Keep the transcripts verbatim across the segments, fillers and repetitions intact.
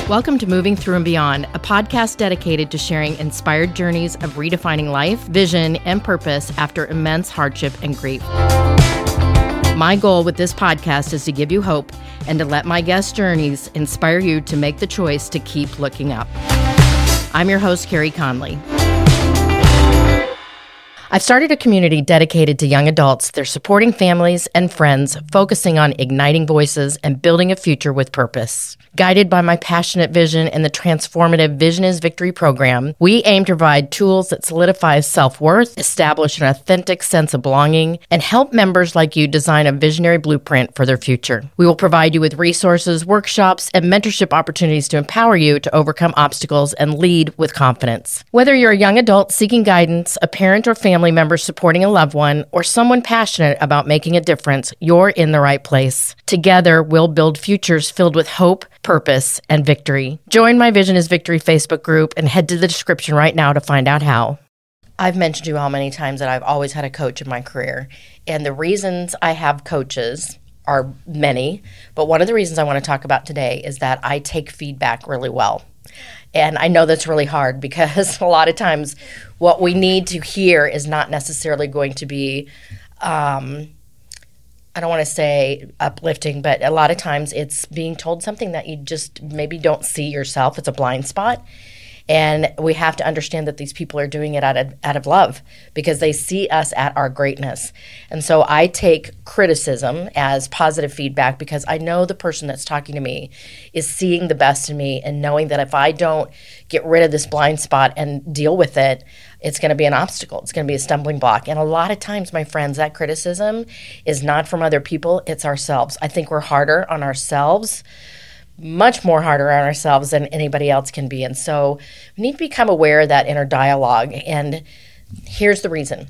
Welcome to Moving Through and Beyond, a podcast dedicated to sharing inspired journeys of redefining life, vision, and purpose after immense hardship and grief. My goal with this podcast is to give you hope and to let my guest journeys inspire you to make the choice to keep looking up. I'm your host, Carrie Conley. I've started a community dedicated to young adults. They're supporting families and friends, focusing on igniting voices and building a future with purpose. Guided by my passionate vision and the transformative Vision is Victory program, we aim to provide tools that solidify self-worth, establish an authentic sense of belonging, and help members like you design a visionary blueprint for their future. We will provide you with resources, workshops, and mentorship opportunities to empower you to overcome obstacles and lead with confidence. Whether you're a young adult seeking guidance, a parent or family family member supporting a loved one, or someone passionate about making a difference, you're in the right place. Together, we'll build futures filled with hope, purpose, and victory. Join my Vision is Victory Facebook group and head to the description right now to find out how. I've mentioned to you how many times that I've always had a coach in my career, and the reasons I have coaches are many, but one of the reasons I want to talk about today is that I take feedback really well. And I know that's really hard because a lot of times what we need to hear is not necessarily going to be, um, I don't want to say uplifting, but a lot of times it's being told something that you just maybe don't see yourself. It's a blind spot. And we have to understand that these people are doing it out of, out of love because they see us at our greatness. And so I take criticism as positive feedback because I know the person that's talking to me is seeing the best in me and knowing that if I don't get rid of this blind spot and deal with it, it's going to be an obstacle. It's going to be a stumbling block. And a lot of times, my friends, that criticism is not from other people. It's ourselves. I think we're harder on ourselves, much more harder on ourselves than anybody else can be. And so we need to become aware of that inner dialogue. And here's the reason.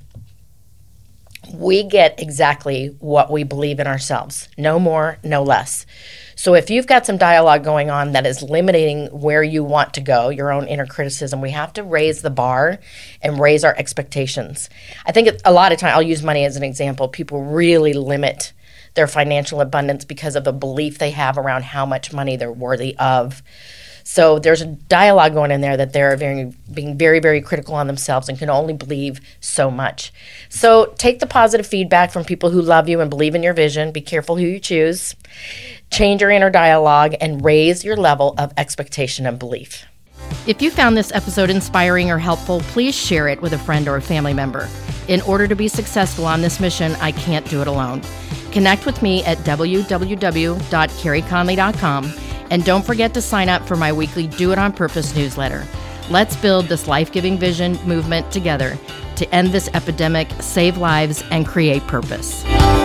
We get exactly what we believe in ourselves. No more, no less. So if you've got some dialogue going on that is limiting where you want to go, your own inner criticism, we have to raise the bar and raise our expectations. I think a lot of time, I'll use money as an example, people really limit their financial abundance because of the belief they have around how much money they're worthy of. So there's a dialogue going in there that they're very, being very, very critical on themselves and can only believe so much. So take the positive feedback from people who love you and believe in your vision. Be careful who you choose. Change your inner dialogue and raise your level of expectation and belief. If you found this episode inspiring or helpful, please share it with a friend or a family member. In order to be successful on this mission, I can't do it alone. Connect with me at w w w dot carrie conley dot com and don't forget to sign up for my weekly Do It On Purpose newsletter. Let's build this life-giving vision movement together to end this epidemic, save lives, and create purpose.